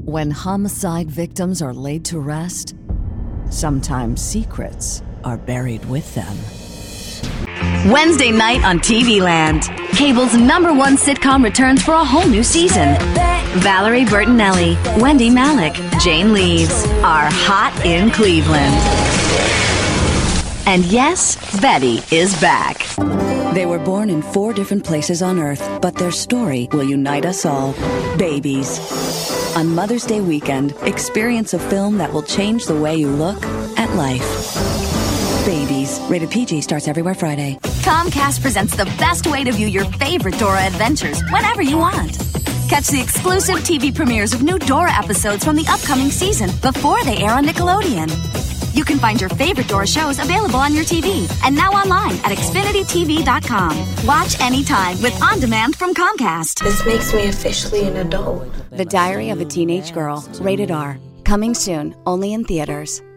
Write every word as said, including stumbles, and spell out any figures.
When homicide victims are laid to rest, sometimes secrets are buried with them. Wednesday night on T V Land. Cable's number one sitcom returns for a whole new season. Valerie Bertinelli, Wendy Malick, Jane Leeves are hot in Cleveland. And yes, Betty is back. They were born in four different places on Earth, but their story will unite us all. Babies. On Mother's Day weekend, experience a film that will change the way you look at life. Babies. Rated P G. Starts everywhere Friday. Comcast presents the best way to view your favorite Dora adventures whenever you want. Catch the exclusive T V premieres of new Dora episodes from the upcoming season before they air on Nickelodeon. You can find your favorite Dora shows available on your T V and now online at Xfinity T V dot com. Watch anytime with On Demand from Comcast. This makes me officially an adult. The Diary of a Teenage Girl. Rated R. Coming soon, only in theaters.